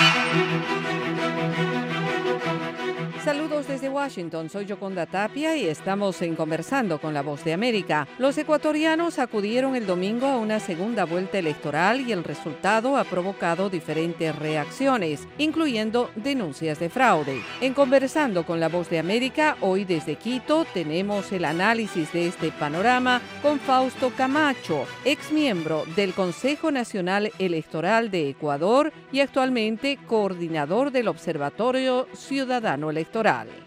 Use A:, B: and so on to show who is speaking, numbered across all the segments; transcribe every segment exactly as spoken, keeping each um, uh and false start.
A: Saludos desde Washington, soy Yoconda Tapia y estamos en Conversando con la Voz de América. Los ecuatorianos acudieron el domingo a una segunda vuelta electoral y el resultado ha provocado diferentes reacciones, incluyendo denuncias de fraude. En Conversando con la Voz de América, hoy desde Quito, tenemos el análisis de este panorama con Fausto Camacho, ex miembro del Consejo Nacional Electoral de Ecuador y actualmente coordinador del Observatorio Ciudadano Electoral.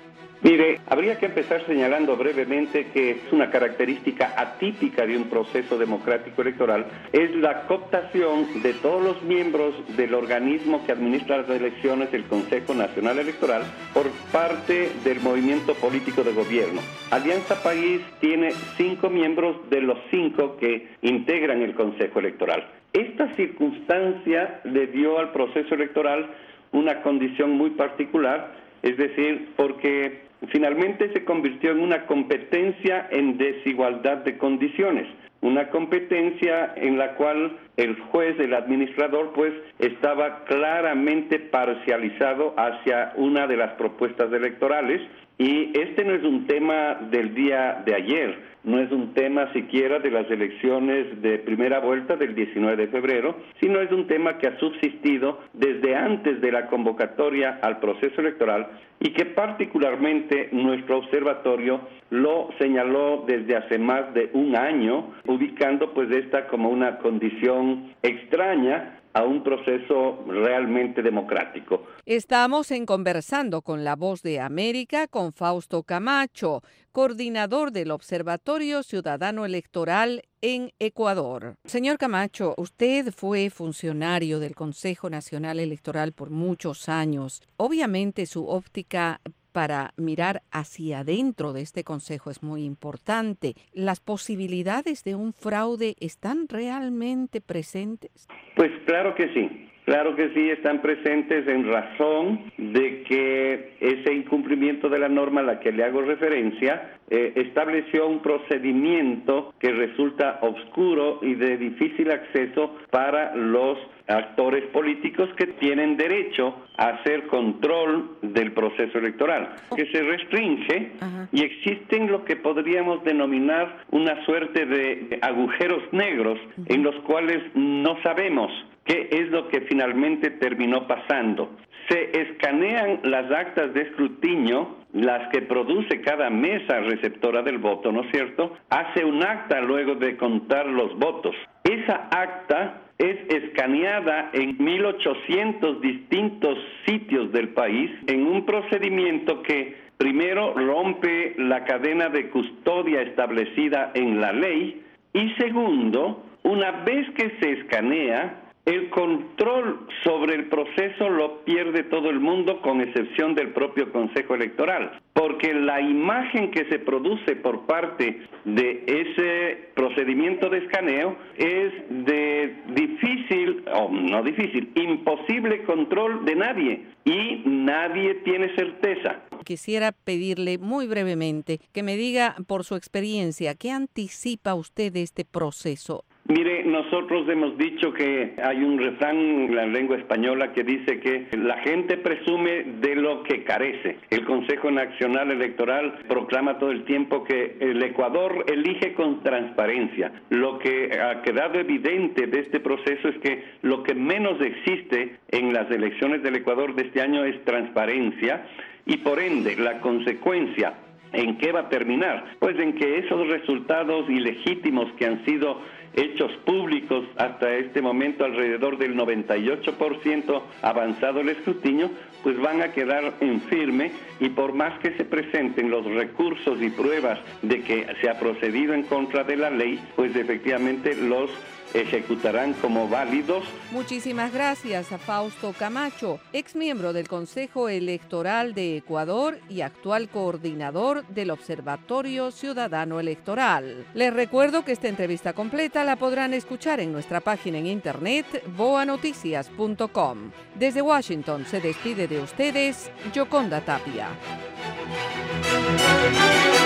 B: Mire, habría que empezar señalando brevemente que es una característica atípica de un proceso democrático electoral, es la cooptación de todos los miembros del organismo que administra las elecciones, el Consejo Nacional Electoral, por parte del movimiento político de gobierno. Alianza País tiene cinco miembros de los cinco que integran el Consejo Electoral. Esta circunstancia le dio al proceso electoral una condición muy particular, es decir, porque finalmente se convirtió en una competencia en desigualdad de condiciones, una competencia en la cual el juez, el administrador, pues estaba claramente parcializado hacia una de las propuestas electorales, y este no es un tema del día de ayer, no es un tema siquiera de las elecciones de primera vuelta del diecinueve de febrero, sino es un tema que ha subsistido desde antes de la convocatoria al proceso electoral y que particularmente nuestro observatorio lo señaló desde hace más de un año, ubicando pues esta como una condición extraña a un proceso realmente democrático.
A: Estamos en Conversando con la Voz de América con Fausto Camacho, coordinador del Observatorio Ciudadano Electoral en Ecuador. Señor Camacho, usted fue funcionario del Consejo Nacional Electoral por muchos años. Obviamente su óptica para mirar hacia adentro de este consejo es muy importante. ¿Las posibilidades de un fraude están realmente presentes?
B: Pues claro que sí. Claro que sí, están presentes en razón de que ese incumplimiento de la norma a la que le hago referencia eh, estableció un procedimiento que resulta oscuro y de difícil acceso para los actores políticos que tienen derecho a hacer control del proceso electoral, que se restringe. Ajá. Y existen lo que podríamos denominar una suerte de agujeros negros. Uh-huh. En los cuales no sabemos qué es lo que finalmente terminó pasando. Se escanean las actas de escrutinio, las que produce cada mesa receptora del voto, ¿no es cierto? Hace un acta luego de contar los votos. Esa acta es escaneada en mil ochocientos distintos sitios del país en un procedimiento que primero rompe la cadena de custodia establecida en la ley y segundo, una vez que se escanea, el control sobre el proceso lo pierde todo el mundo, con excepción del propio Consejo Electoral, porque la imagen que se produce por parte de ese procedimiento de escaneo es de difícil, o no difícil, imposible control de nadie, y nadie tiene certeza.
A: Quisiera pedirle muy brevemente que me diga por su experiencia, ¿qué anticipa usted de este proceso?
B: Mire, nosotros hemos dicho que hay un refrán en la lengua española que dice que la gente presume de lo que carece. El Consejo Nacional Electoral proclama todo el tiempo que el Ecuador elige con transparencia. Lo que ha quedado evidente de este proceso es que lo que menos existe en las elecciones del Ecuador de este año es transparencia, y por ende la consecuencia ¿en qué va a terminar? Pues en que esos resultados ilegítimos que han sido hechos públicos hasta este momento, alrededor del noventa y ocho por ciento avanzado el escrutinio, pues van a quedar en firme, y por más que se presenten los recursos y pruebas de que se ha procedido en contra de la ley, pues efectivamente los ejecutarán como válidos.
A: Muchísimas gracias a Fausto Camacho, ex miembro del Consejo Electoral de Ecuador y actual coordinador del Observatorio Ciudadano Electoral. Les recuerdo que esta entrevista completa la podrán escuchar en nuestra página en internet boa noticias punto com. Desde Washington se despide de ustedes Yoconda Tapia.